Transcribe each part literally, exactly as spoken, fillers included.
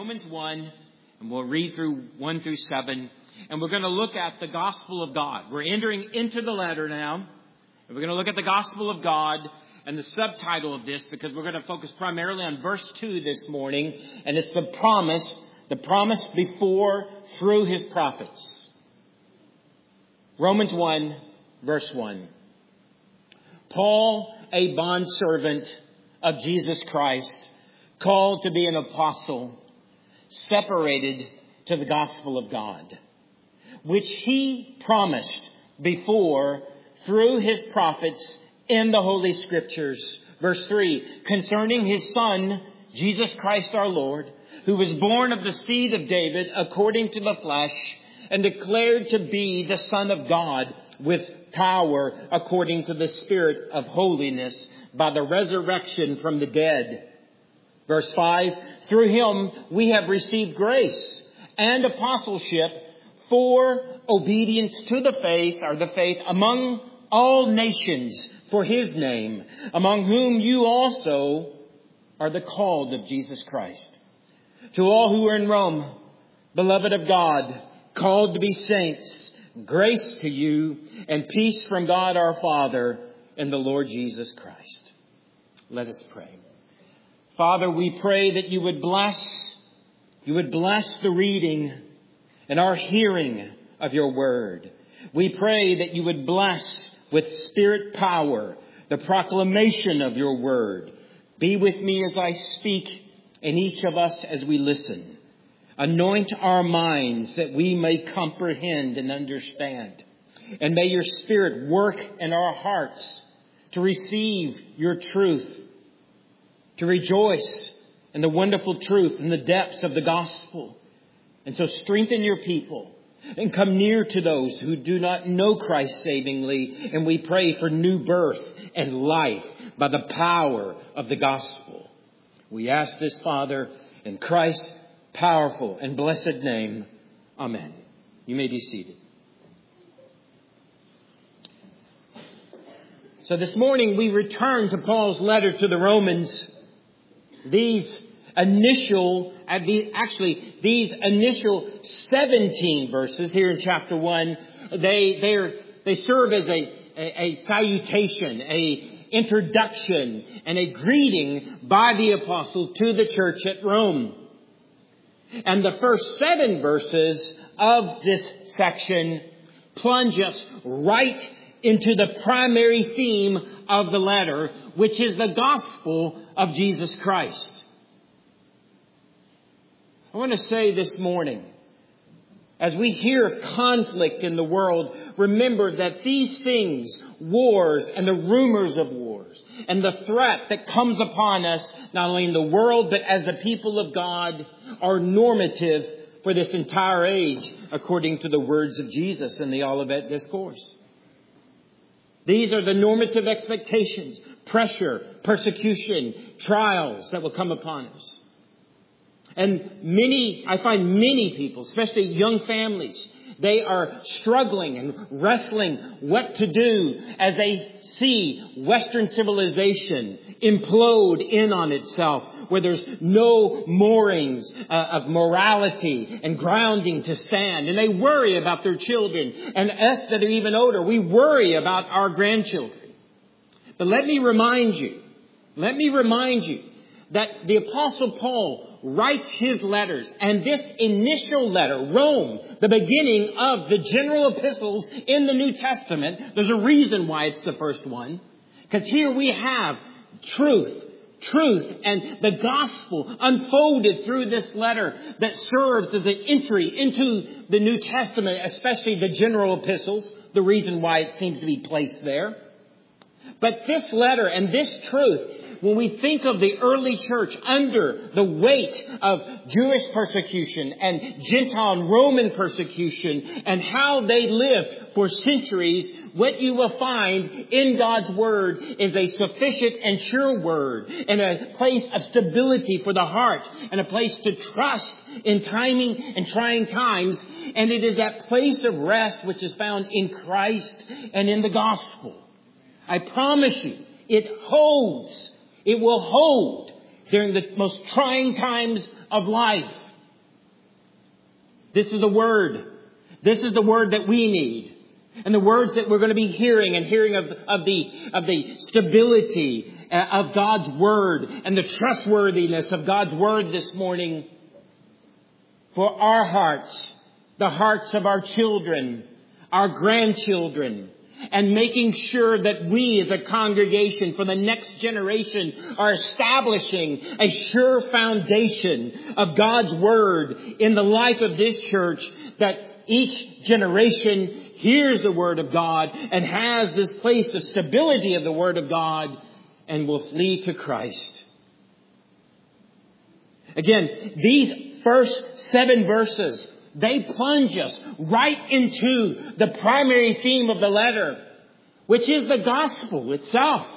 Romans one, and we'll read through one through seven. And we're going to look at the gospel of God. We're entering into the letter now. And we're going to look at the gospel of God and the subtitle of this, because we're going to focus primarily on verse two this morning. And it's the promise, the promise before through his prophets. Romans one, verse one. Paul, a bondservant of Jesus Christ, called to be an apostle, separated to the gospel of God, which he promised before through his prophets in the Holy Scriptures. Verse three, concerning his Son, Jesus Christ our Lord, who was born of the seed of David according to the flesh, and declared to be the Son of God with power according to the Spirit of holiness by the resurrection from the dead. Verse five, through him we have received grace and apostleship for obedience to the faith, or the faith among all nations for his name, among whom you also are the called of Jesus Christ. To all who are in Rome, beloved of God, called to be saints, grace to you and peace from God our Father and the Lord Jesus Christ. Let us pray. Father, we pray that you would bless, you would bless the reading and our hearing of your word. We pray that you would bless with spirit power the proclamation of your word. Be with me as I speak, and each of us as we listen. Anoint our minds that we may comprehend and understand. And may your Spirit work in our hearts to receive your truth, to rejoice in the wonderful truth in the depths of the gospel. And so strengthen your people and come near to those who do not know Christ savingly. And we pray for new birth and life by the power of the gospel. We ask this, Father, in Christ's powerful and blessed name. Amen. You may be seated. So this morning we return to Paul's letter to the Romans. These initial, actually these initial seventeen verses here in chapter one, they they they serve as a, a, a salutation, a introduction, and a greeting by the apostle to the church at Rome. And the first seven verses of this section plunge us right into the primary theme of the letter, which is the gospel of Jesus Christ. I want to say this morning, as we hear of conflict in the world, remember that these things, wars and the rumors of wars, and the threat that comes upon us, not only in the world, but as the people of God, are normative for this entire age, according to the words of Jesus in the Olivet Discourse. These are the normative expectations, pressure, persecution, trials that will come upon us. And many, I find many people, especially young families, they are struggling and wrestling what to do as they see Western civilization implode in on itself, where there's no moorings uh, of morality and grounding to stand. And they worry about their children. And us that are even older, we worry about our grandchildren. But let me remind you, let me remind you that the Apostle Paul writes his letters, and this initial letter, Rome, the beginning of the general epistles in the New Testament, there's a reason why it's the first one, because here we have truth, truth and the gospel unfolded through this letter that serves as an entry into the New Testament, especially the general epistles, the reason why it seems to be placed there. But this letter and this truth, when we think of the early church under the weight of Jewish persecution and Gentile and Roman persecution and how they lived for centuries, what you will find in God's Word is a sufficient and sure Word and a place of stability for the heart and a place to trust in timing and trying times. And it is that place of rest which is found in Christ and in the gospel. I promise you, it holds. It will hold during the most trying times of life. This is the Word. This is the Word that we need. And the words that we're going to be hearing and hearing of, of the, of the stability of God's Word and the trustworthiness of God's Word this morning for our hearts, the hearts of our children, our grandchildren, and making sure that we as a congregation for the next generation are establishing a sure foundation of God's Word in the life of this church, that each generation hears the Word of God and has this place, the stability of the Word of God, and will flee to Christ. Again, these first seven verses, they plunge us right into the primary theme of the letter, which is the gospel itself.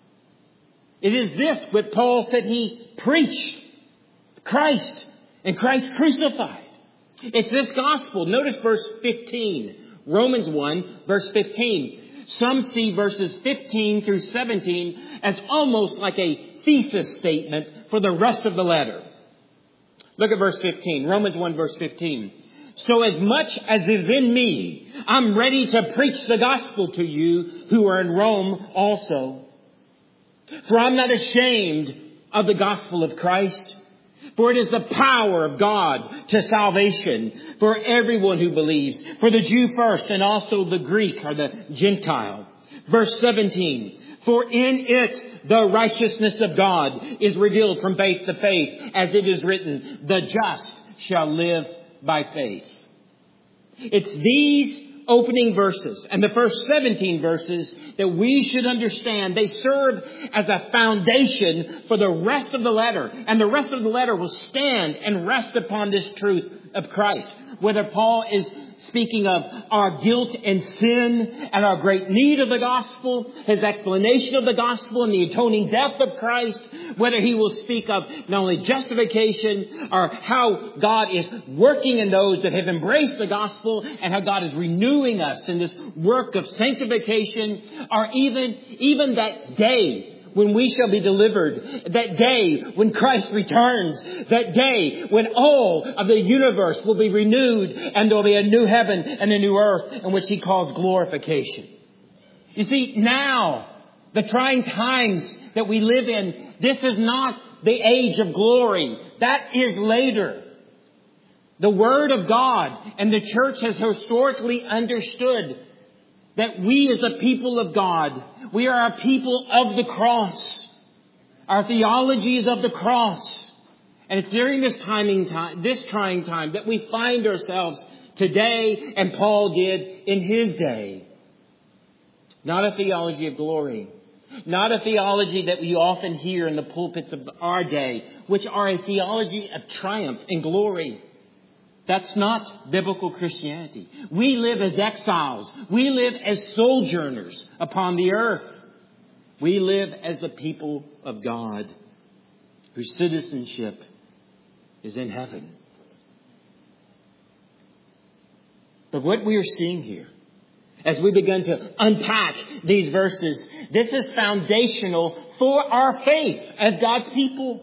It is this what Paul said he preached: Christ and Christ crucified. It's this gospel. Notice verse fifteen. Romans one, verse fifteen. Some see verses fifteen through seventeen as almost like a thesis statement for the rest of the letter. Look at verse fifteen. Romans one, verse fifteen. So as much as is in me, I'm ready to preach the gospel to you who are in Rome also. For I'm not ashamed of the gospel of Christ. For it is the power of God to salvation for everyone who believes. For the Jew first and also the Greek or the Gentile. Verse seventeen. For in it the righteousness of God is revealed from faith to faith. As it is written, the just shall live by faith. It's these opening verses and the first seventeen verses that we should understand. They serve as a foundation for the rest of the letter. And the rest of the letter will stand and rest upon this truth of Christ. Whether Paul is speaking of our guilt and sin and our great need of the gospel, his explanation of the gospel and the atoning death of Christ, whether he will speak of not only justification or how God is working in those that have embraced the gospel and how God is renewing us in this work of sanctification, or even, even that day when we shall be delivered, that day when Christ returns, that day when all of the universe will be renewed and there will be a new heaven and a new earth in which he calls glorification. You see, now, the trying times that we live in, this is not the age of glory. That is later. The Word of God and the church has historically understood that we as a people of God, we are a people of the cross. Our theology is of the cross. And it's during this timing time, this trying time that we find ourselves today, and Paul did in his day. Not a theology of glory. Not a theology that we often hear in the pulpits of our day, which are a theology of triumph and glory. That's not biblical Christianity. We live as exiles. We live as sojourners upon the earth. We live as the people of God, whose citizenship is in heaven. But what we are seeing here, as we begin to unpack these verses, this is foundational for our faith as God's people.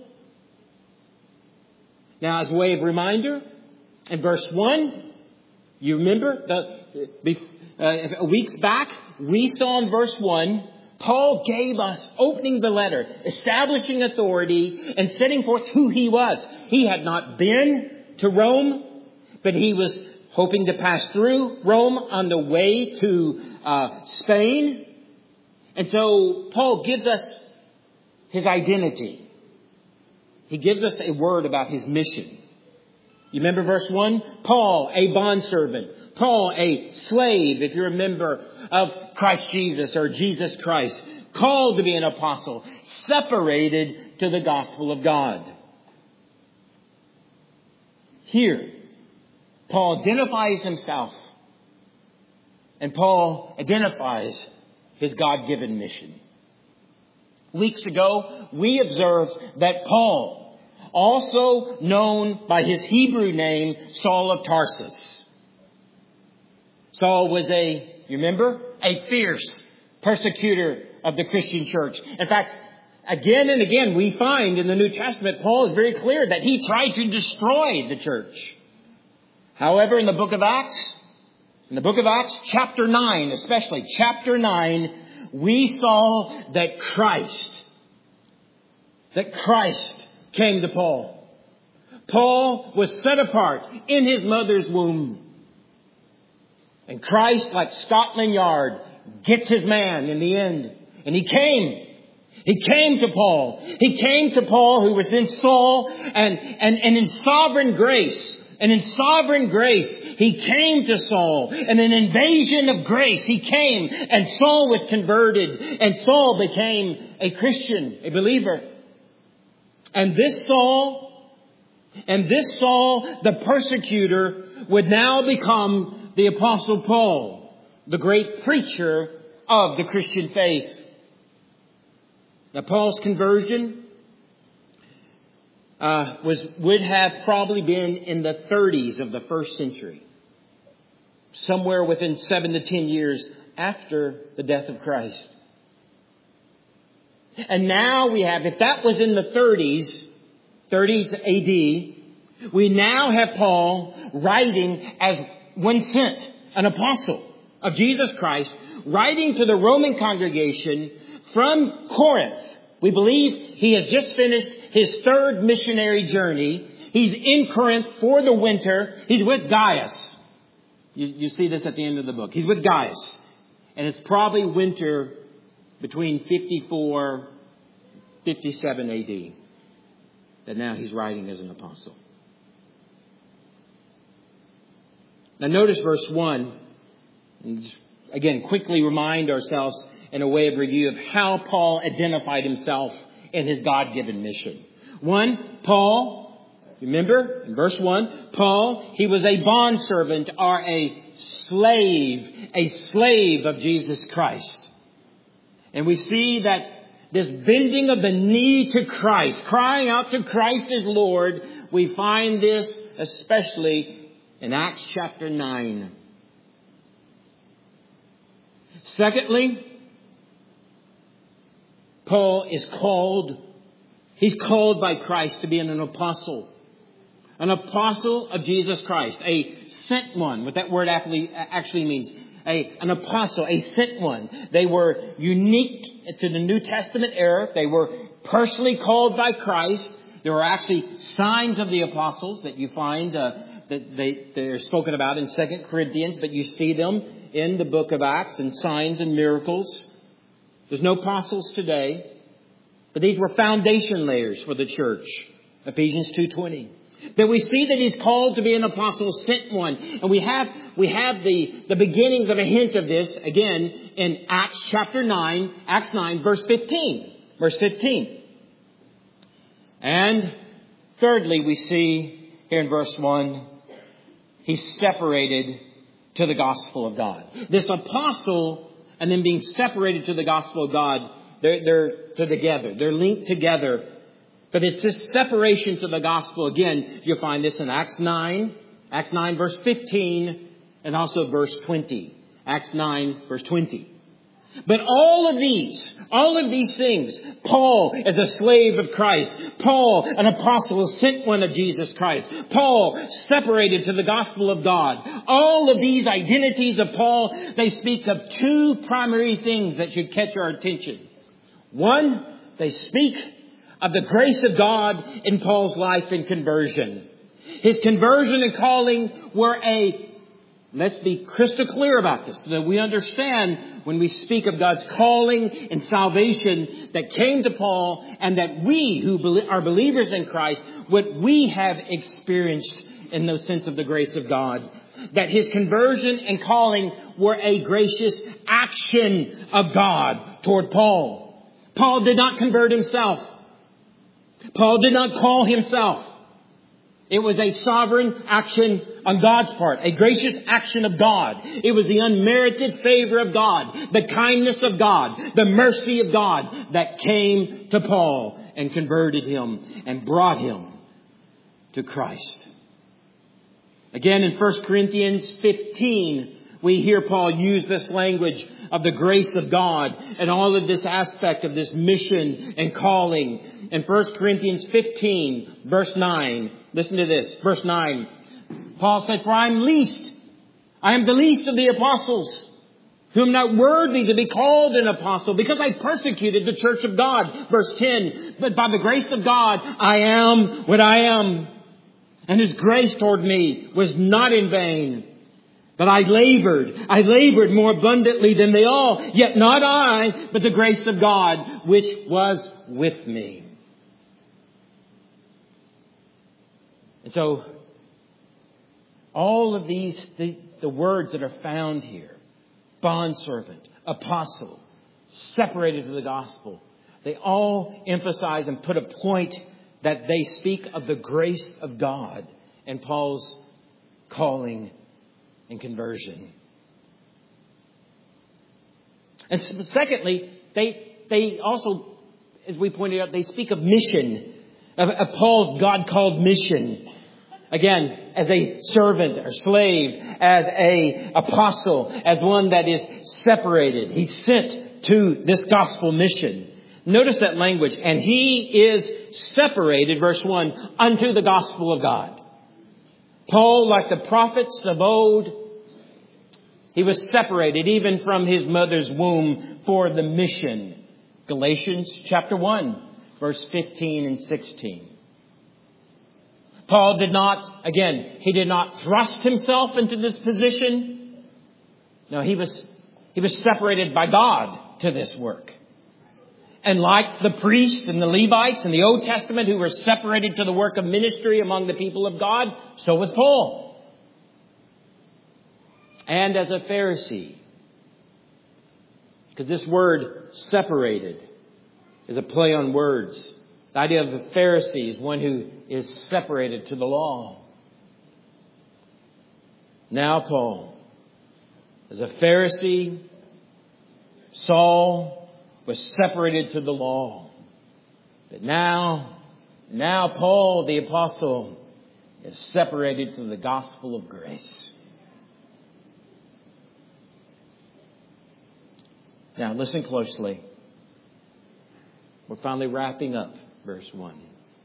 Now, as a way of reminder, in verse one, you remember the, uh, weeks back, we saw in verse one, Paul gave us, opening the letter, establishing authority and setting forth who he was. He had not been to Rome, but he was hoping to pass through Rome on the way to uh, Spain. And so Paul gives us his identity. He gives us a word about his mission. You remember verse one? Paul, a bondservant. Paul, a slave, if you're a member of Christ Jesus or Jesus Christ. Called to be an apostle. Separated to the gospel of God. Here, Paul identifies himself. And Paul identifies his God-given mission. Weeks ago, we observed that Paul, also known by his Hebrew name, Saul of Tarsus. Saul was a, you remember, a fierce persecutor of the Christian church. In fact, again and again, we find in the New Testament, Paul is very clear that he tried to destroy the church. However, in the book of Acts, in the book of Acts, chapter nine, especially chapter nine, we saw that Christ, that Christ came to Paul. Paul was set apart in his mother's womb. And Christ, like Scotland Yard, gets his man in the end. And he came. He came to Paul. He came to Paul, who was in Saul, and, and, and in sovereign grace. And in sovereign grace, he came to Saul. And an invasion of grace, he came. And Saul was converted. And Saul became a Christian, a believer. And this Saul, and this Saul, the persecutor, would now become the Apostle Paul, the great preacher of the Christian faith. Now, Paul's conversion uh, was would have probably been in the thirties of the first century, somewhere within seven to ten years after the death of Christ. And now we have, if that was in the thirties, thirties A D, we now have Paul writing as when sent, an apostle of Jesus Christ, writing to the Roman congregation from Corinth. We believe he has just finished his third missionary journey. He's in Corinth for the winter. He's with Gaius. You, you see this at the end of the book. He's with Gaius. And it's probably winter between fifty-four, fifty-seven A D that now he's writing as an apostle. Now notice verse one. And again, quickly remind ourselves in a way of review of how Paul identified himself in his God-given mission. One, Paul, remember in verse one, Paul, he was a bondservant or a slave, a slave of Jesus Christ. And we see that this bending of the knee to Christ, crying out to Christ as Lord, we find this especially in Acts chapter nine. Secondly, Paul is called, he's called by Christ to be an apostle. An apostle of Jesus Christ. A sent one, what that word actually, actually means. A, an apostle, a sent one. They were unique to the New Testament era. They were personally called by Christ. There were actually signs of the apostles that you find uh, that they, they're spoken about in Second Corinthians, but you see them in the book of Acts and signs and miracles. There's no apostles today, but these were foundation layers for the church. Ephesians two twenty. That we see that he's called to be an apostle, sent one. And we have, we have the, the beginnings of a hint of this again in Acts chapter nine, Acts nine, verse fifteen. Verse fifteen. And thirdly, we see here in verse one, he's separated to the gospel of God. This apostle and then being separated to the gospel of God, they're, they're together. They're linked together. But it's this separation to the gospel. Again, you'll find this in Acts nine, Acts nine verse fifteen, and also verse twenty. Acts nine verse twenty. But all of these, all of these things, Paul as a slave of Christ, Paul an apostle, a sent one of Jesus Christ, Paul separated to the gospel of God. All of these identities of Paul, they speak of two primary things that should catch our attention. One, they speak of the grace of God in Paul's life and conversion. His conversion and calling were a, let's be crystal clear about this, so that we understand when we speak of God's calling and salvation that came to Paul, and that we who are believers in Christ, what we have experienced in the sense of the grace of God. That his conversion and calling were a gracious action of God toward Paul. Paul did not convert himself. Paul did not call himself. It was a sovereign action on God's part, a gracious action of God. It was the unmerited favor of God, the kindness of God, the mercy of God that came to Paul and converted him and brought him to Christ. Again, in First Corinthians fifteen, we hear Paul use this language of the grace of God and all of this aspect of this mission and calling. In First Corinthians fifteen, verse nine, listen to this, verse nine. Paul said, for I am least. I am the least of the apostles, who am not worthy to be called an apostle, because I persecuted the church of God. Verse ten, but by the grace of God, I am what I am. And His grace toward me was not in vain. But I labored, I labored more abundantly than they all. Yet not I, but the grace of God, which was with me. And so, all of these, the, the words that are found here, bondservant, apostle, separated to the gospel, they all emphasize and put a point that they speak of the grace of God and Paul's calling and conversion. And secondly, they they also, as we pointed out, they speak of mission, of, of Paul's God-called mission. Again, as a servant or slave, as a apostle, as one that is separated. He's sent to this gospel mission. Notice that language. And he is separated, verse one, unto the gospel of God. Paul, like the prophets of old, he was separated even from his mother's womb for the mission. Galatians chapter one, verse fifteen and sixteen. Paul did not, again, he did not thrust himself into this position. No, he was, he was separated by God to this work. And like the priests and the Levites in the Old Testament who were separated to the work of ministry among the people of God, so was Paul. And as a Pharisee, because this word separated is a play on words. The idea of the Pharisee is one who is separated to the law. Now Paul, as a Pharisee, Saul was separated to the law. But now, now Paul the apostle is separated to the gospel of grace. Now listen closely. We're finally wrapping up verse one.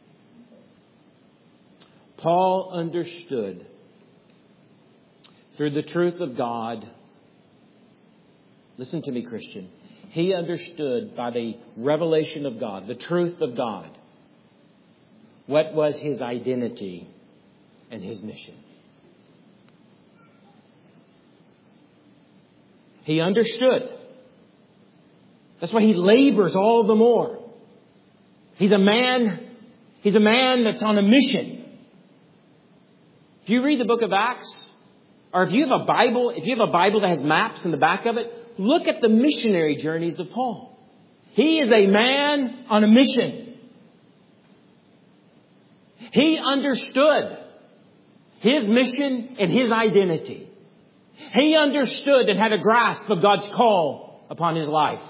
Paul understood through the truth of God. Listen to me, Christian. He understood by the revelation of God, the truth of God, what was his identity and his mission. He understood. That's why he labors all the more. He's a man, he's a man that's on a mission. If you read the book of Acts, or if you have a Bible, if you have a Bible that has maps in the back of it, look at the missionary journeys of Paul. He is a man on a mission. He understood his mission and his identity. He understood and had a grasp of God's call upon his life.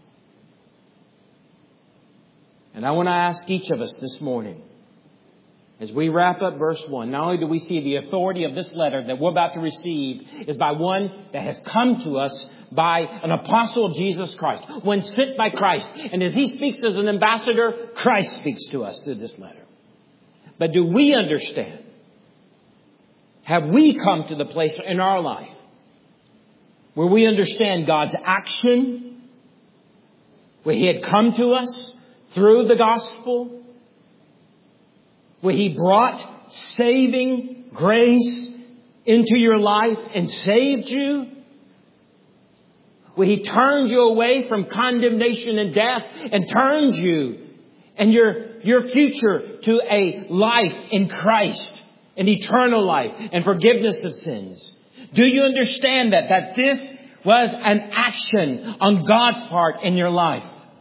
And I want to ask each of us this morning, as we wrap up verse one, not only do we see the authority of this letter that we're about to receive is by one that has come to us by an apostle of Jesus Christ, one sent by Christ. And as he speaks as an ambassador, Christ speaks to us through this letter. But do we understand? Have we come to the place in our life where we understand God's action, where he had come to us through the gospel, where he brought saving grace into your life and saved you, where he turned you away from condemnation and death and turns you and your, your future to a life in Christ, an eternal life and forgiveness of sins. Do you understand that, that this was an action on God's part in your life?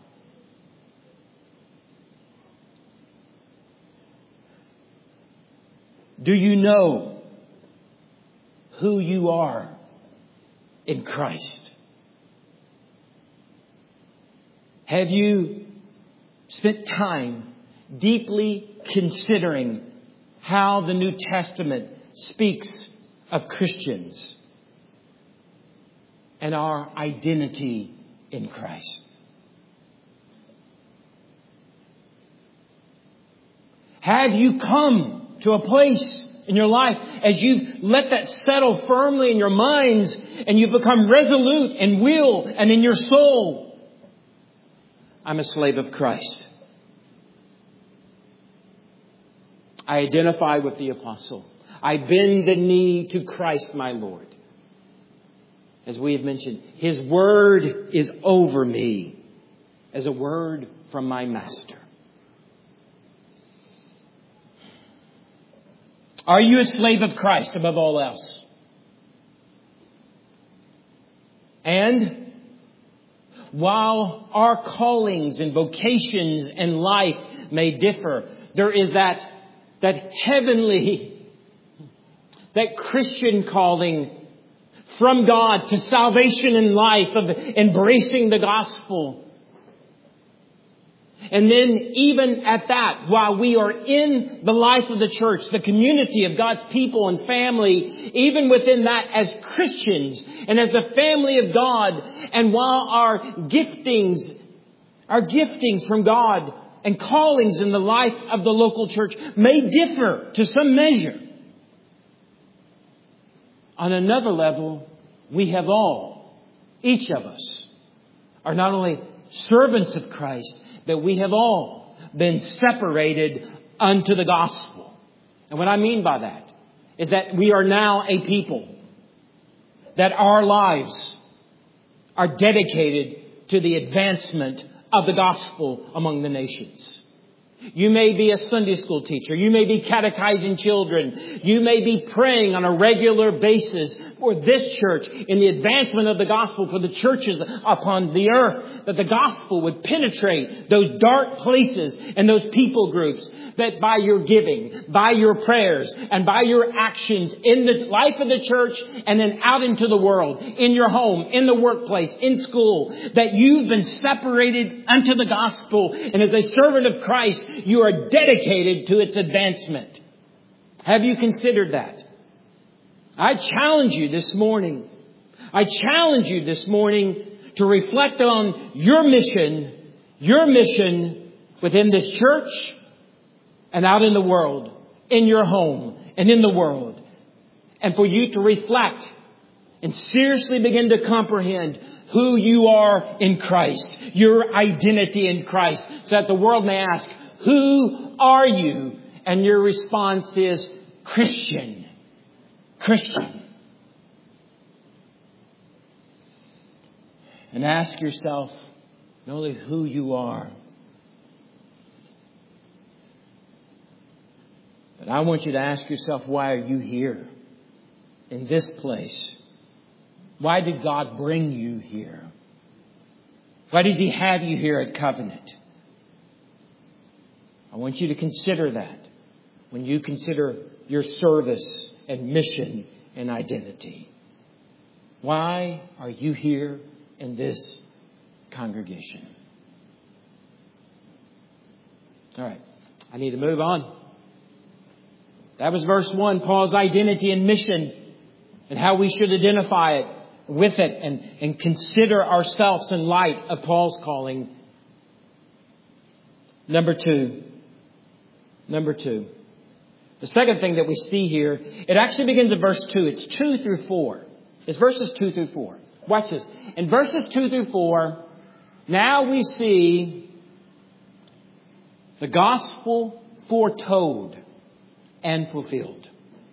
Do you know who you are in Christ? Have you spent time deeply considering how the New Testament speaks of Christians and our identity in Christ? Have you come to a place in your life, as you've let that settle firmly in your minds and you've become resolute in will and in your soul, I'm a slave of Christ. I identify with the apostle. I bend the knee to Christ my Lord. As we have mentioned, His word is over me as a word from my master. Are you a slave of Christ above all else? And while our callings and vocations and life may differ, there is that, that heavenly, that Christian calling from God to salvation and life, of embracing the gospel. And then even at that, while we are in the life of the church, the community of God's people and family, even within that as Christians and as the family of God, and while our giftings, our giftings from God and callings in the life of the local church may differ to some measure, on another level, we have all, each of us, are not only servants of Christ, but we have all been separated unto the gospel. And what I mean by that is that we are now a people that our lives are dedicated to the advancement of the gospel among the nations. You may be a Sunday school teacher. You may be catechizing children. You may be praying on a regular basis for this church in the advancement of the gospel for the churches upon the earth, that the gospel would penetrate those dark places and those people groups, that by your giving, by your prayers, and by your actions in the life of the church and then out into the world, in your home, in the workplace, in school, that you've been separated unto the gospel, and as a servant of Christ, you are dedicated to its advancement. Have you considered that? I challenge you this morning. I challenge you this morning to reflect on your mission, your mission within this church and out in the world, in your home and in the world. And for you to reflect and seriously begin to comprehend who you are in Christ, your identity in Christ, so that the world may ask, who are you? And your response is Christian. Christian. And ask yourself not only who you are, but I want you to ask yourself, why are you here in this place? Why did God bring you here? Why does He have you here at Covenant? I want you to consider that when you consider your service and mission and identity. Why are you here in this congregation? All right. I need to move on. That was verse one, Paul's identity and mission and how we should identify it with it and, and consider ourselves in light of Paul's calling. Number two. Number two. The second thing that we see here, it actually begins in verse two. It's two through four. It's verses two through four. Watch this. In verses two through four, now we see the gospel foretold and fulfilled.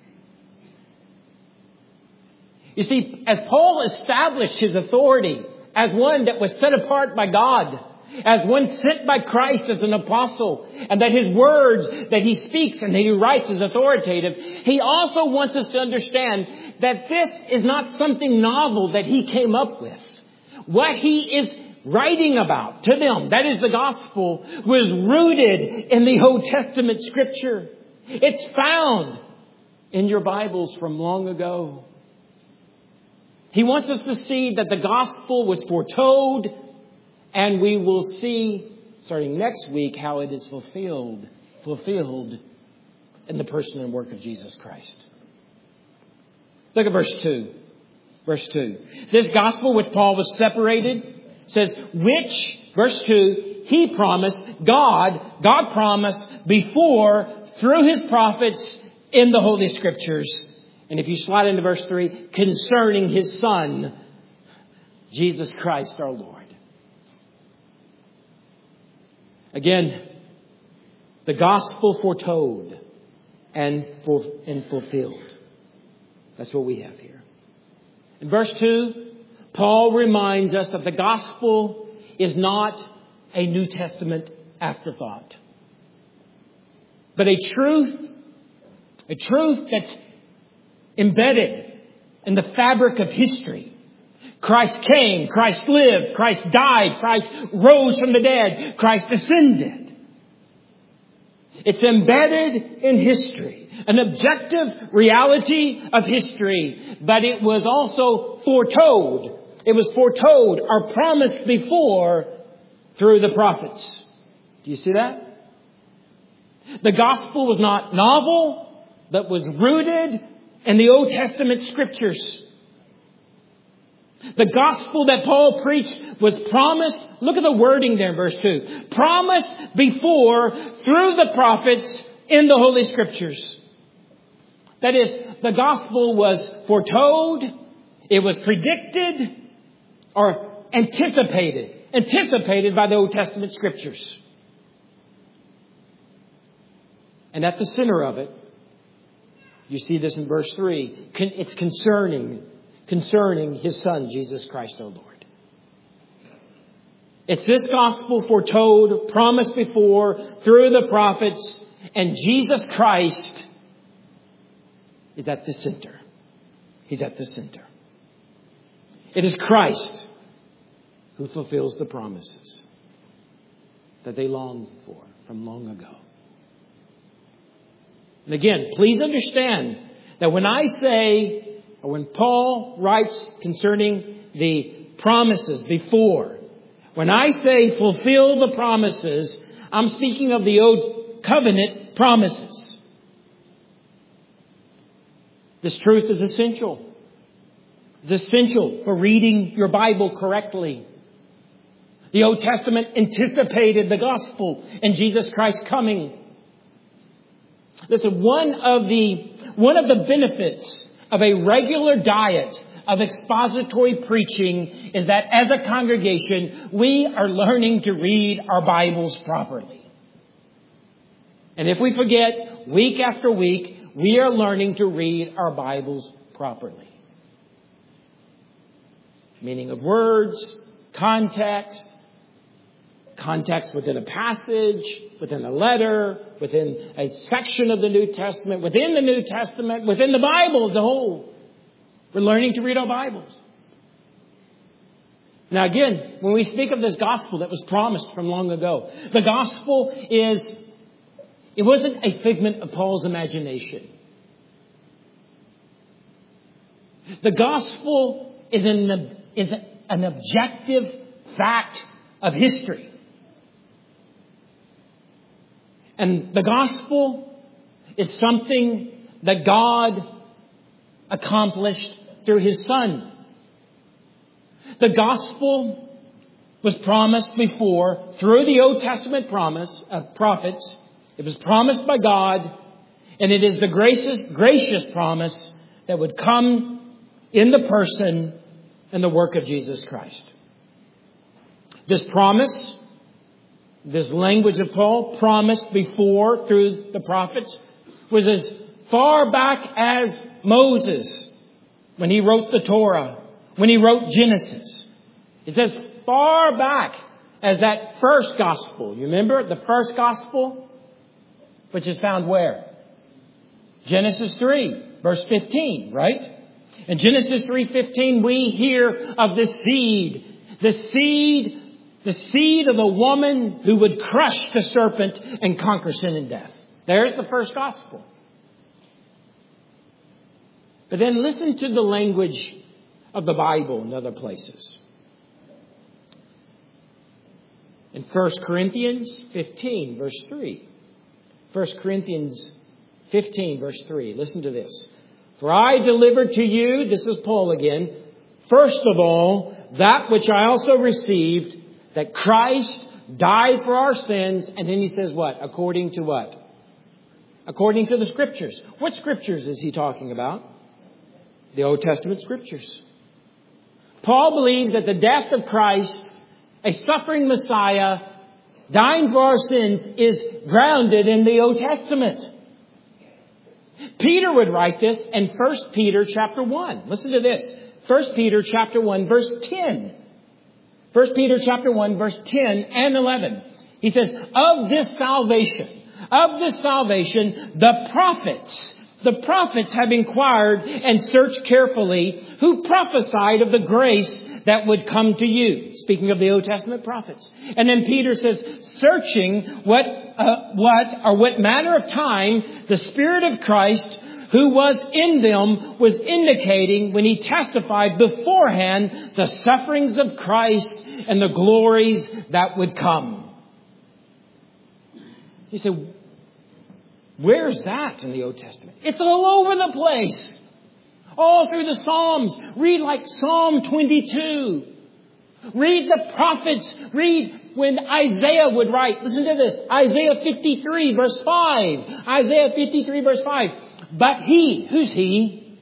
You see, as Paul established his authority as one that was set apart by God, as one sent by Christ as an apostle, and that his words that he speaks and that he writes is authoritative, he also wants us to understand that this is not something novel that he came up with. What he is writing about to them, that is the gospel, was rooted in the Old Testament scripture. It's found in your Bibles from long ago. He wants us to see that the gospel was foretold, and we will see, starting next week, how it is fulfilled, fulfilled in the person and work of Jesus Christ. Look at verse two. Verse two. This gospel which Paul was separated says, which, verse two, he promised, God, God promised before, through his prophets, in the Holy Scriptures. And if you slide into verse three, concerning His Son, Jesus Christ our Lord. Again, the gospel foretold and, for, and fulfilled. That's what we have here. In verse two, Paul reminds us that the gospel is not a New Testament afterthought, but a truth, a truth that's embedded in the fabric of history. Christ came, Christ lived, Christ died, Christ rose from the dead, Christ ascended. It's embedded in history, an objective reality of history, but it was also foretold. It was foretold or promised before through the prophets. Do you see that? The gospel was not novel, but was rooted in the Old Testament Scriptures. The gospel that Paul preached was promised. Look at the wording there in verse two. Promised before through the prophets in the Holy Scriptures. That is, the gospel was foretold. It was predicted or anticipated. Anticipated by the Old Testament Scriptures. And at the center of it, you see this in verse three. It's concerning, concerning His Son, Jesus Christ our Lord. It's this gospel foretold, promised before, through the prophets, and Jesus Christ is at the center. He's at the center. It is Christ who fulfills the promises that they longed for from long ago. And again, please understand that when I say, or when Paul writes concerning the promises before, when I say fulfill the promises, I'm speaking of the Old Covenant promises. This truth is essential. It's essential for reading your Bible correctly. The Old Testament anticipated the gospel and Jesus Christ coming. Listen, one of the, one of the benefits of a regular diet of expository preaching is that as a congregation, we are learning to read our Bibles properly. And if we forget, week after week, we are learning to read our Bibles properly. Meaning of words, context, context within a passage, within a letter, within a section of the New Testament, within the New Testament, within the Bible as a whole. We're learning to read our Bibles. Now again, when we speak of this gospel that was promised from long ago, the gospel is, it wasn't a figment of Paul's imagination. The gospel is an, is an objective fact of history. And the gospel is something that God accomplished through His Son. The gospel was promised before through the Old Testament promise of prophets. It was promised by God, and it is the gracious, gracious promise that would come in the person and the work of Jesus Christ. This promise, this language of Paul, promised before through the prophets, was as far back as Moses when he wrote the Torah, when he wrote Genesis. It's as far back as that first gospel. You remember the first gospel, which is found where? Genesis three, verse fifteen, right? In Genesis three fifteen, we hear of the seed, the seed The seed of the woman who would crush the serpent and conquer sin and death. There's the first gospel. But then listen to the language of the Bible in other places. In First Corinthians fifteen, verse three. First Corinthians fifteen, verse three. Listen to this. For I delivered to you, this is Paul again, first of all, that which I also received, that Christ died for our sins. And then he says what? According to what? according to the Scriptures. What Scriptures is he talking about? The Old Testament Scriptures. Paul believes that the death of Christ, a suffering Messiah, dying for our sins, is grounded in the Old Testament. Peter would write this in First Peter chapter one. Listen to this. First Peter chapter one, verse ten. First Peter chapter one, verse ten and eleven. He says, of this salvation, of this salvation, the prophets, the prophets have inquired and searched carefully, who prophesied of the grace that would come to you. Speaking of the Old Testament prophets. And then Peter says, searching what, uh, what or what manner of time the Spirit of Christ who was in them was indicating when he testified beforehand the sufferings of Christ and the glories that would come. He said, where's that in the Old Testament? It's all over the place. All through the Psalms. Read like Psalm twenty-two. Read the prophets. Read when Isaiah would write. Listen to this. Isaiah fifty-three verse five. Isaiah fifty-three verse five. But he, who's he?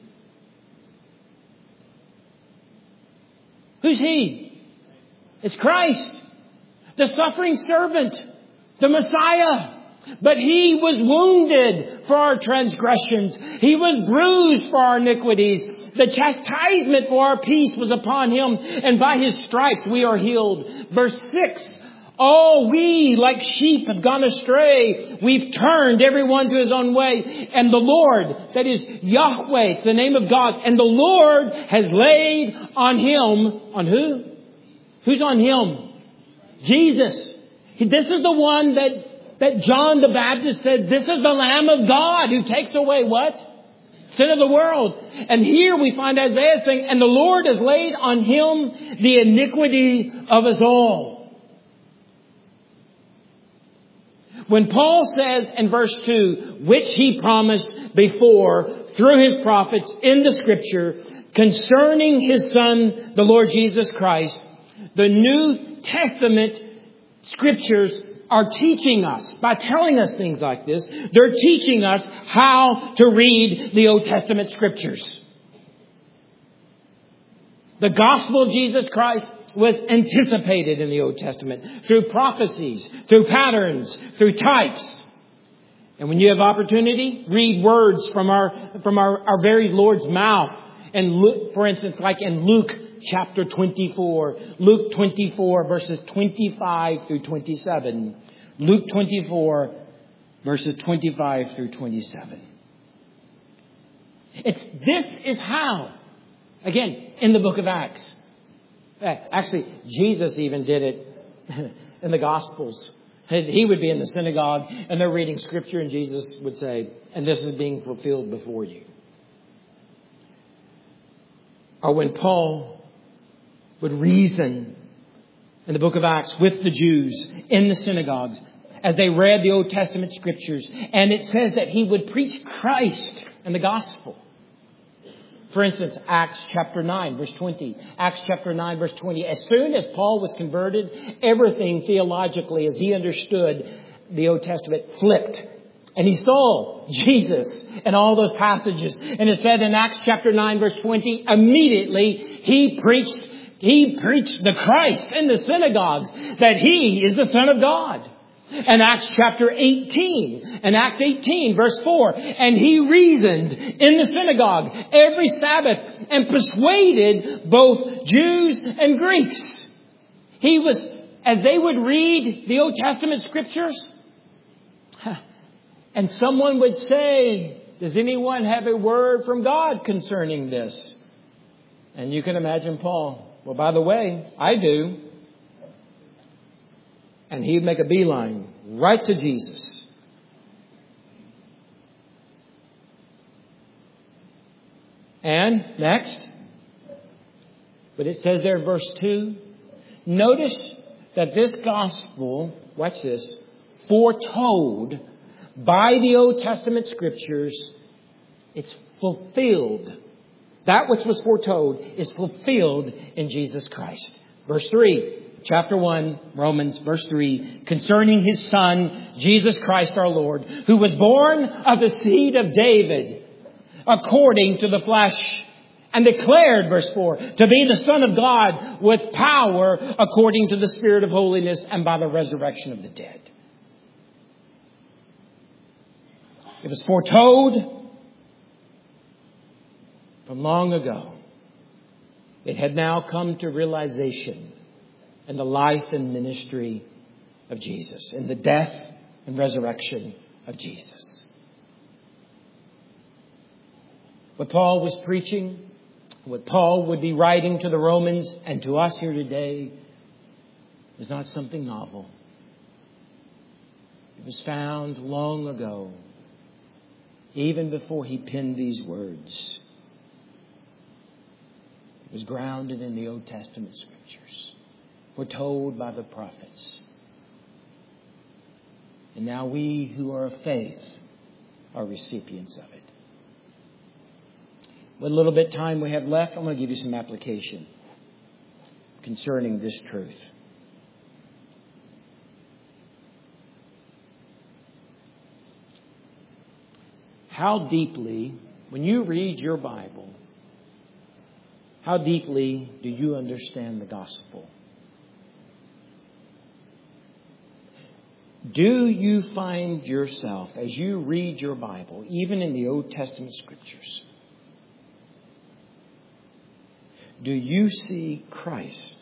Who's he? It's Christ. The suffering servant. The Messiah. But he was wounded for our transgressions. He was bruised for our iniquities. The chastisement for our peace was upon him, and by his stripes we are healed. Verse six. All we like sheep have gone astray. We've turned everyone to his own way. And the Lord, that is Yahweh, the name of God. And the Lord has laid on him, on who? Who's on him? Jesus. This is the one that That John the Baptist said, this is the Lamb of God who takes away what? Sin of the world. And here we find Isaiah saying, and the Lord has laid on him the iniquity of us all. When Paul says in verse two, which he promised before through his prophets in the Scripture concerning his Son, the Lord Jesus Christ, the New Testament Scriptures are teaching us, by telling us things like this, they're teaching us how to read the Old Testament Scriptures. The gospel of Jesus Christ was anticipated in the Old Testament through prophecies, through patterns, through types. And when you have opportunity, read words from our, from our, our very Lord's mouth. And look, for instance, like in Luke chapter twenty-four. Luke twenty-four verses twenty-five through twenty-seven. Luke twenty-four verses twenty-five through twenty-seven. It's, this is how. Again, in the book of Acts. Actually, Jesus even did it in the Gospels. He would be in the synagogue and they're reading Scripture and Jesus would say, and this is being fulfilled before you. Or when Paul would reason in the book of Acts with the Jews in the synagogues as they read the Old Testament Scriptures. And it says that he would preach Christ and the gospel. For instance, Acts chapter nine, verse twenty. Acts chapter nine, verse twenty. As soon as Paul was converted, everything theologically as he understood the Old Testament flipped. And he saw Jesus in all those passages. And it said in Acts chapter nine, verse twenty, immediately he preached, he preached the Christ in the synagogues, that he is the Son of God. And Acts chapter eighteen, and Acts eighteen, verse four, and he reasoned in the synagogue every Sabbath and persuaded both Jews and Greeks. He was, as they would read the Old Testament Scriptures, and someone would say, does anyone have a word from God concerning this? And you can imagine Paul, well, by the way, I do. And he'd make a beeline right to Jesus. And next, but it says there in verse two, notice that this gospel, watch this, foretold by the Old Testament Scriptures, it's fulfilled. That which was foretold is fulfilled in Jesus Christ. Verse three. chapter one, Romans, verse three, concerning His Son, Jesus Christ our Lord, who was born of the seed of David, according to the flesh, and declared, verse four, to be the Son of God with power according to the Spirit of holiness and by the resurrection of the dead. It was foretold from long ago. It had now come to realization in the life and ministry of Jesus, in the death and resurrection of Jesus. What Paul was preaching, what Paul would be writing to the Romans and to us here today, was not something novel. It was found long ago, even before he penned these words. It was grounded in the Old Testament Scriptures, foretold by the prophets. And now we who are of faith are recipients of it. What little bit time we have left, I'm going to give you some application concerning this truth. How deeply, when you read your Bible, how deeply do you understand the gospel? Do you find yourself, as you read your Bible, even in the Old Testament Scriptures, do you see Christ,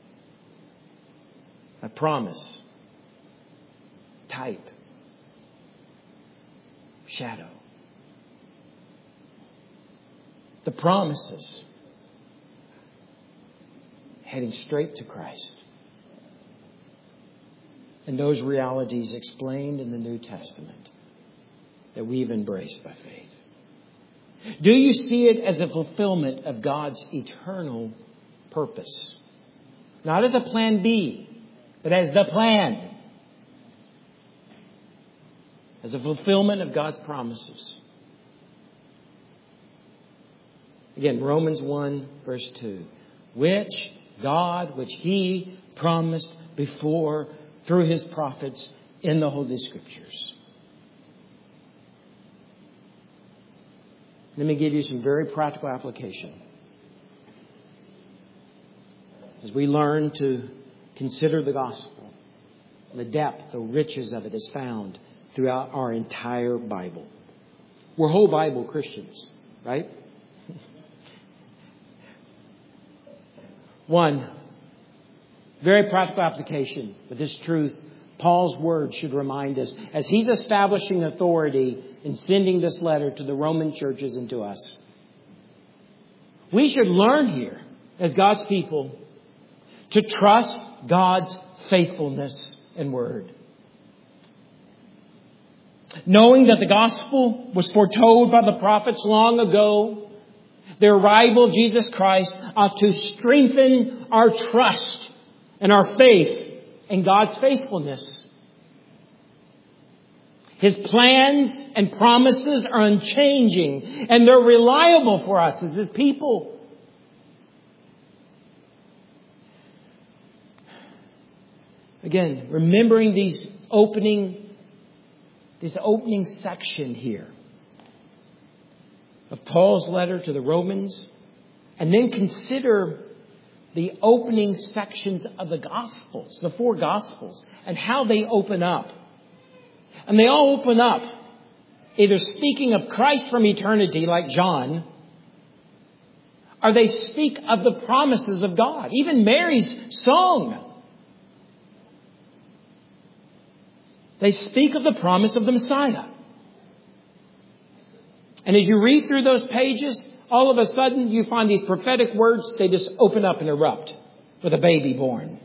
a promise, type, shadow? The promises heading straight to Christ. And those realities explained in the New Testament that we've embraced by faith. Do you see it as a fulfillment of God's eternal purpose? Not as a plan B, but as the plan. As a fulfillment of God's promises. Again, Romans one, verse two. Which God, which He promised before through His prophets in the Holy Scriptures. Let me give you some very practical application. As we learn to consider the gospel, the depth, the riches of it is found throughout our entire Bible. We're whole Bible Christians, right? One, very practical application with this truth. Paul's word should remind us as he's establishing authority in sending this letter to the Roman churches and to us. We should learn here as God's people to trust God's faithfulness and word. Knowing that the gospel was foretold by the prophets long ago, the arrival of Jesus Christ ought to strengthen our trust and our faith in God's faithfulness. His plans and promises are unchanging, and they're reliable for us as His people. Again, remembering these opening, this opening section here of Paul's letter to the Romans, and then consider the opening sections of the Gospels, the four Gospels, and how they open up. And they all open up either speaking of Christ from eternity like John, or they speak of the promises of God. Even Mary's song, they speak of the promise of the Messiah. And as you read through those pages, all of a sudden you find these prophetic words, they just open up and erupt with a baby born.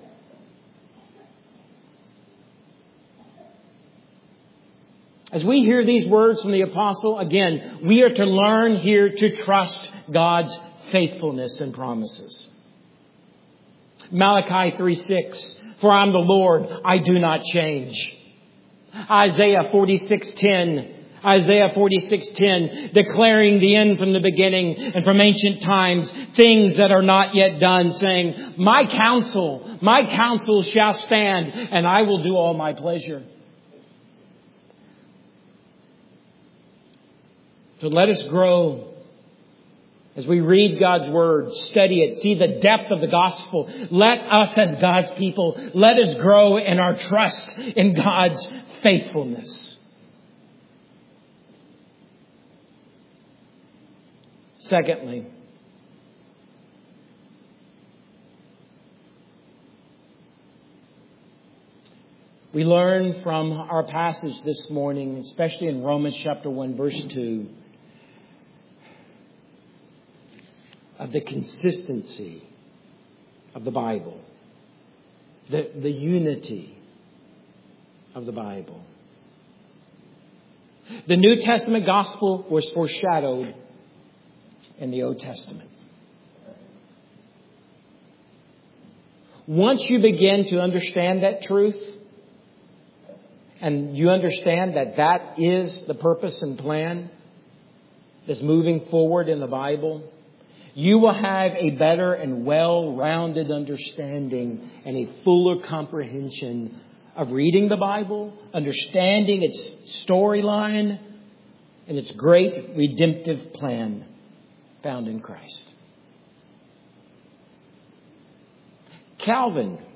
As we hear these words from the apostle, again, we are to learn here to trust God's faithfulness and promises. Malachi three six, for I'm the Lord, I do not change. Isaiah forty-six ten, Isaiah forty-six ten, declaring the end from the beginning and from ancient times, things that are not yet done, saying, my counsel, my counsel shall stand, and I will do all my pleasure. So let us grow as we read God's Word, study it, see the depth of the gospel. Let us as God's people, let us grow in our trust in God's faithfulness. Secondly, we learn from our passage this morning, especially in Romans chapter one, verse two, of the consistency of the Bible, the, the unity of the Bible. The New Testament gospel was foreshadowed in the Old Testament. Once you begin to understand that truth, and you understand that that is the purpose and plan that's moving forward in the Bible, you will have a better and well-rounded understanding and a fuller comprehension of reading the Bible, understanding its storyline, and its great redemptive plan found in Christ. Calvin,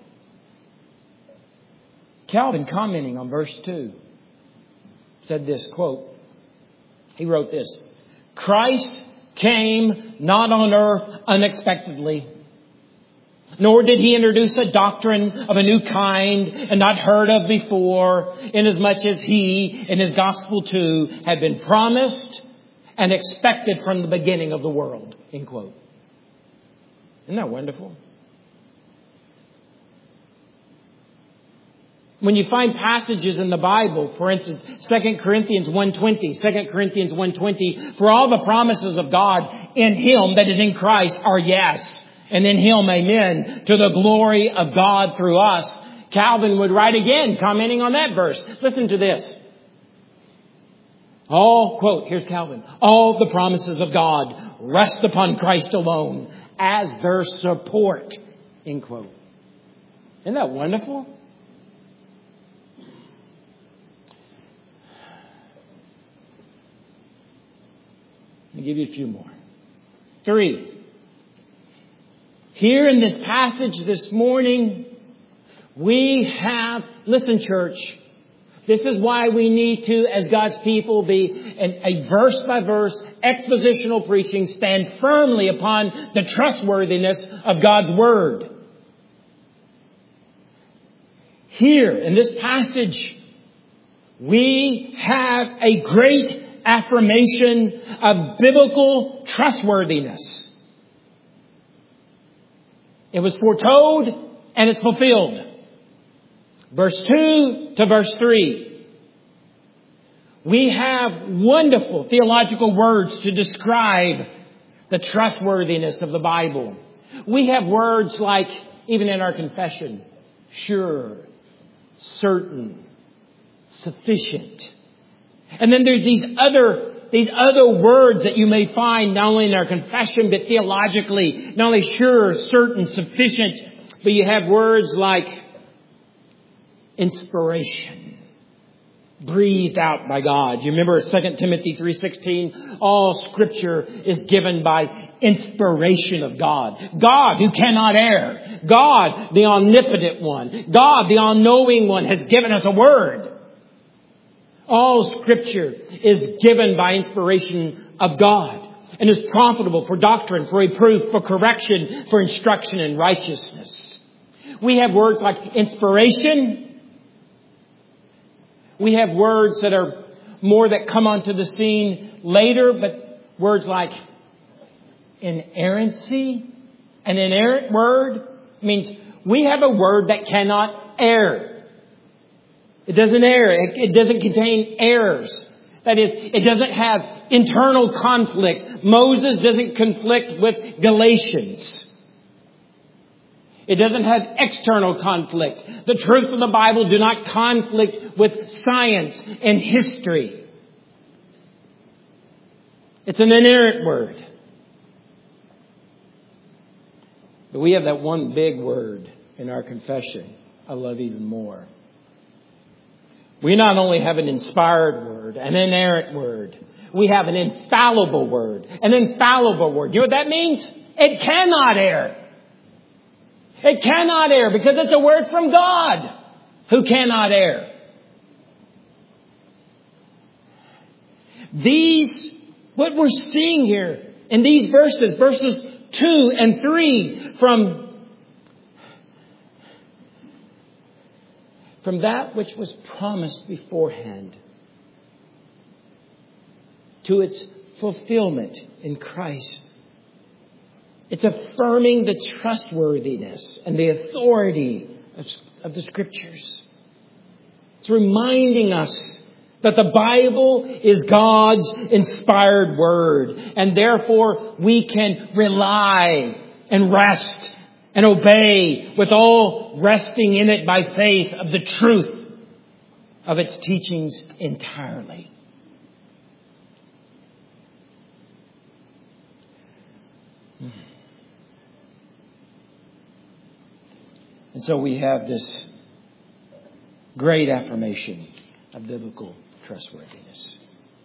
Calvin commenting on verse two, said this, quote, he wrote this, Christ came not on earth unexpectedly, nor did he introduce a doctrine of a new kind and not heard of before, inasmuch as he, in his gospel too, had been promised and expected from the beginning of the world. End quote. Isn't that wonderful? When you find passages in the Bible, for instance, Second Corinthians one twenty, Second Corinthians one twenty, for all the promises of God in Him, that is in Christ, are yes, and in Him, amen, to the glory of God through us. Calvin would write again, commenting on that verse. Listen to this. All, quote, here's Calvin, all the promises of God rest upon Christ alone as their support, end quote. Isn't that wonderful? Let me give you a few more. Three. Here in this passage this morning, we have, listen church, this is why we need to, as God's people, be in a verse by verse expositional preaching, stand firmly upon the trustworthiness of God's Word. Here in this passage, we have a great affirmation of biblical trustworthiness. It was foretold and it's fulfilled. Verse two to verse three. We have wonderful theological words to describe the trustworthiness of the Bible. We have words like, even in our confession, sure, certain, sufficient. And then there's these other, these other words that you may find not only in our confession, but theologically, not only sure, certain, sufficient, but you have words like inspiration, breathed out by God. You remember Second Timothy three sixteen, all Scripture is given by inspiration of God. God who cannot err. God, the omnipotent one. God, the all-knowing one, has given us a word. All Scripture is given by inspiration of God and is profitable for doctrine, for reproof, for correction, for instruction in righteousness. We have words like inspiration. We have words that are more that come onto the scene later, but words like inerrancy. An inerrant word means we have a word that cannot err. It doesn't err. It, it doesn't contain errors. That is, it doesn't have internal conflict. Moses doesn't conflict with Galatians. It doesn't have external conflict. The truth of the Bible do not conflict with science and history. It's an inerrant word. But we have that one big word in our confession, I love even more. We not only have an inspired word, an inerrant word, we have an infallible word, an infallible word. You know what that means? It cannot err. It cannot err because it's a word from God who cannot err. These, what we're seeing here in these verses, verses two and three, from From that which was promised beforehand to its fulfillment in Christ. It's affirming the trustworthiness and the authority of, of the Scriptures. It's reminding us that the Bible is God's inspired Word, and therefore we can rely and rest and obey with all resting in it by faith of the truth of its teachings entirely. And so we have this great affirmation of biblical trustworthiness.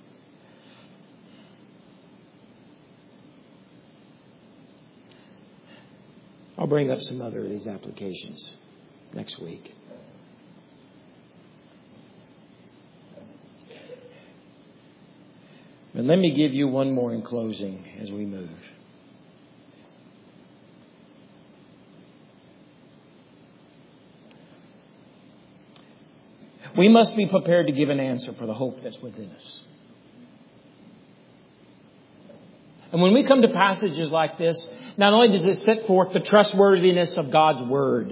I'll bring up some other of these applications next week. But let me give you one more in closing as we move. We must be prepared to give an answer for the hope that's within us. And when we come to passages like this, not only does it set forth the trustworthiness of God's Word,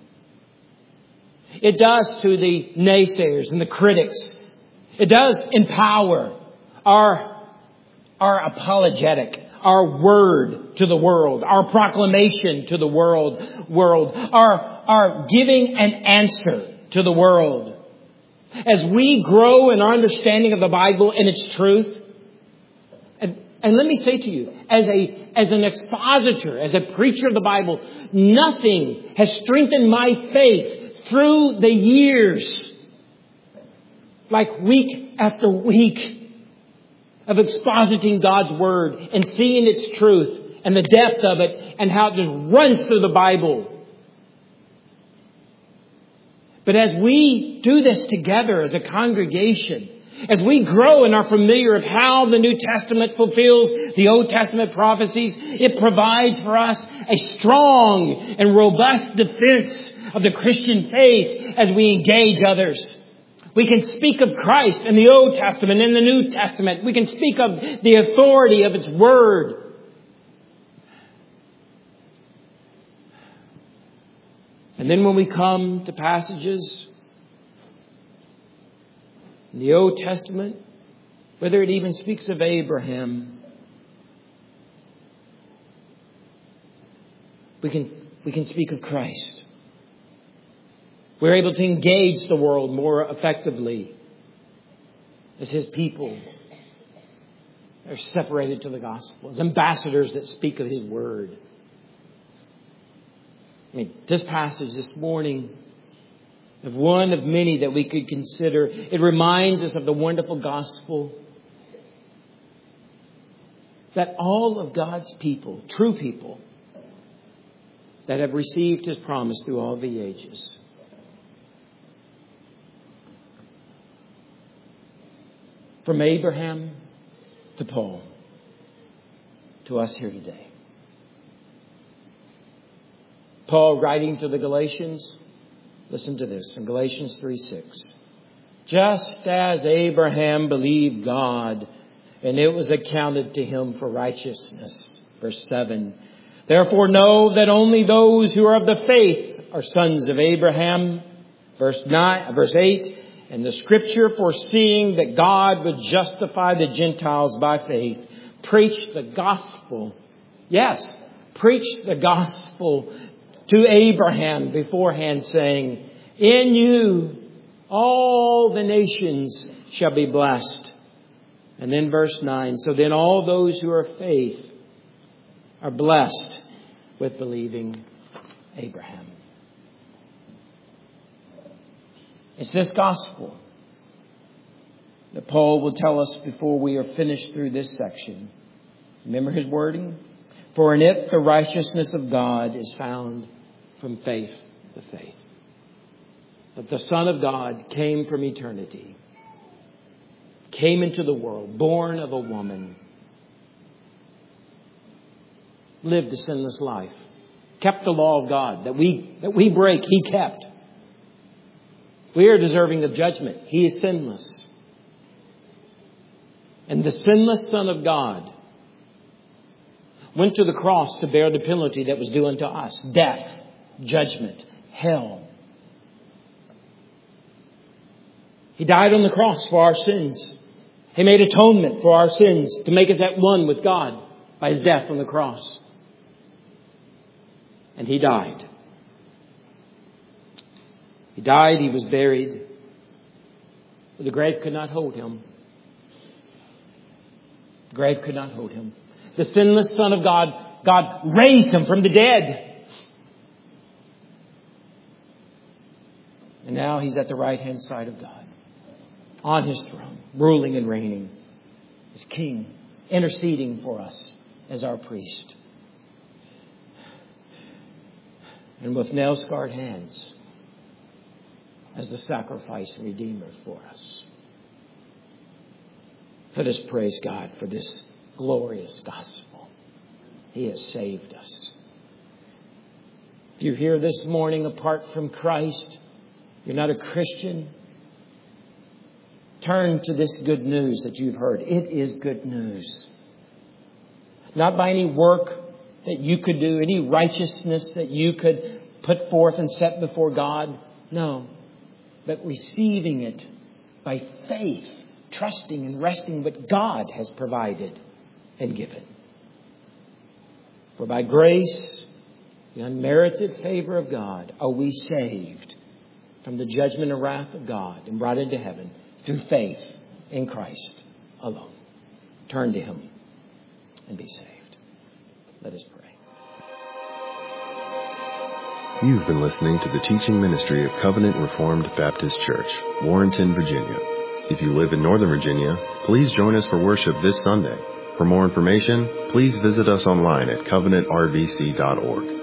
it does to the naysayers and the critics. It does empower our, our apologetic, our word to the world, our proclamation to the world, world, our, our giving an answer to the world. As we grow in our understanding of the Bible and its truth, and, and let me say to you, as a as an expositor, as a preacher of the Bible, nothing has strengthened my faith through the years like week after week of expositing God's Word and seeing its truth and the depth of it and how it just runs through the Bible. But as we do this together as a congregation, as we grow in our familiar of how the New Testament fulfills the Old Testament prophecies, it provides for us a strong and robust defense of the Christian faith as we engage others. We can speak of Christ in the Old Testament and the New Testament. We can speak of the authority of its Word. And then when we come to passages in the Old Testament, whether it even speaks of Abraham, we can, we can speak of Christ. We're able to engage the world more effectively as His people are separated to the gospel, as ambassadors that speak of His Word. I mean, this passage this morning, of one of many that we could consider, it reminds us of the wonderful gospel that all of God's people, true people, that have received His promise through all the ages, from Abraham to Paul, to us here today. Paul writing to the Galatians, listen to this in Galatians three six. Just as Abraham believed God, and it was accounted to him for righteousness. Verse seven. Therefore know that only those who are of the faith are sons of Abraham. Verse nine, verse eight. And the Scripture, foreseeing that God would justify the Gentiles by faith, preached the gospel. Yes, preached the gospel to Abraham beforehand, saying, in you all the nations shall be blessed. And then verse nine. So then all those who are of faith are blessed with believing Abraham. It's this gospel that Paul will tell us before we are finished through this section. Remember his wording? For in it the righteousness of God is found from faith to faith. That the Son of God came from eternity, came into the world, born of a woman, lived a sinless life, kept the law of God that we, that we break, he kept. We are deserving of judgment. He is sinless. And the sinless Son of God went to the cross to bear the penalty that was due unto us. Death, judgment, hell. He died on the cross for our sins. He made atonement for our sins to make us at one with God by his death on the cross. And he died. He died, he was buried. But the grave could not hold him. The grave could not hold him. The sinless Son of God, God raised him from the dead. And now he's at the right hand side of God, on his throne, ruling and reigning as King, interceding for us as our priest. And with nail-scarred hands as the sacrifice and Redeemer for us. Let us praise God for this glorious gospel. He has saved us. If you're here this morning apart from Christ, you're not a Christian, turn to this good news that you've heard. It is good news. Not by any work that you could do, any righteousness that you could put forth and set before God. No. But receiving it by faith, trusting and resting what God has provided and given. For by grace, the unmerited favor of God, are we saved from the judgment and wrath of God and brought into heaven through faith in Christ alone. Turn to him and be saved. Let us pray. You've been listening to the teaching ministry of Covenant Reformed Baptist Church, Warrenton, Virginia. If you live in Northern Virginia, please join us for worship this Sunday. For more information, please visit us online at covenant r v c dot org.